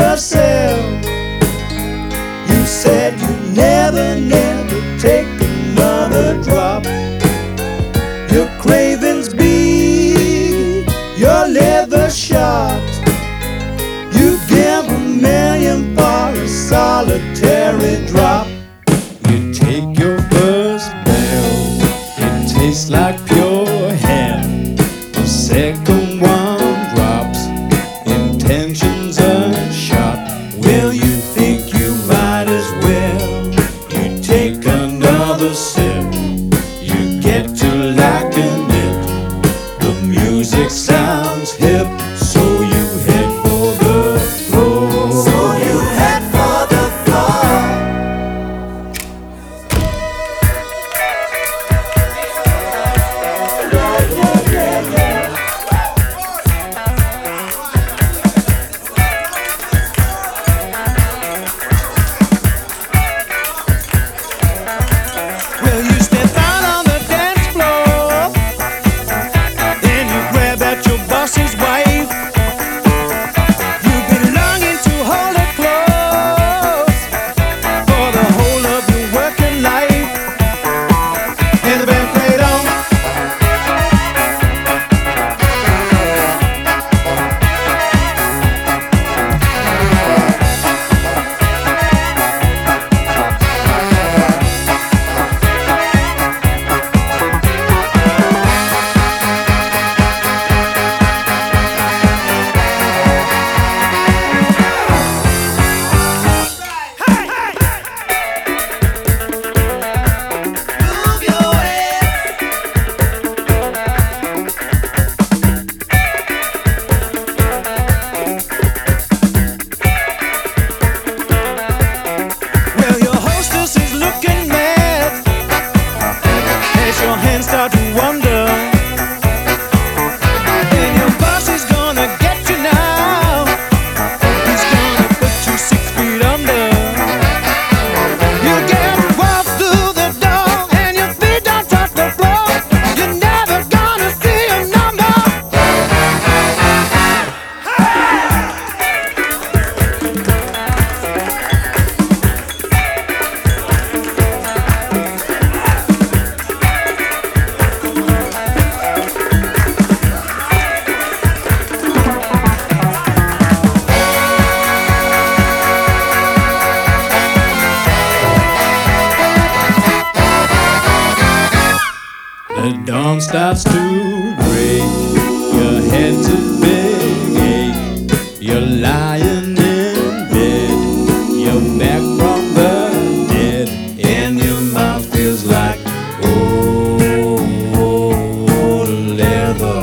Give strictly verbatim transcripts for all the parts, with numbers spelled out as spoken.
yourself. You said you never, never take another drop. Your cravings big, your liver shot. You give a million for a solitary drop. You take your first bell, it tastes like pure hell. The second one drops, intentions unshot. Well, you think you might as well. You take another sip, you get to liking it. The music sounds hip, so you head for the floor. So you head for the floor. Yeah, yeah, yeah, yeah. Well, you step out on the dance floor, then you grab at your boss's wife. You've been longing to hold her close for the whole of your working life. And the band played on. Move your head. Well, your hostess is looking mad as your hands start to wander. And your boss is gonna get you now. He's gonna put you six feet under. You get walked through the door and your feet don't touch the floor. You're never gonna see a number. The dawn starts to break, your head's a big ache. You're lying in bed, you're back from the dead, and your mouth feels like old leather.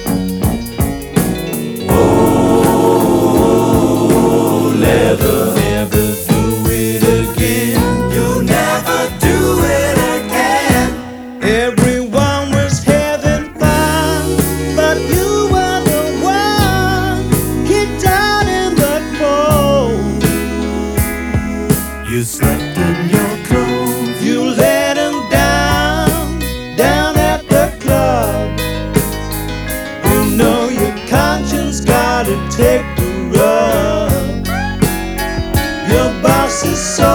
Old leather. Never do it again. You'll never do it again. Everyone was having fun, but you were the one kicked out in the cold. You slept in your clothes. You let him down, down at the club. You know your conscience gotta take the rub. Your boss is so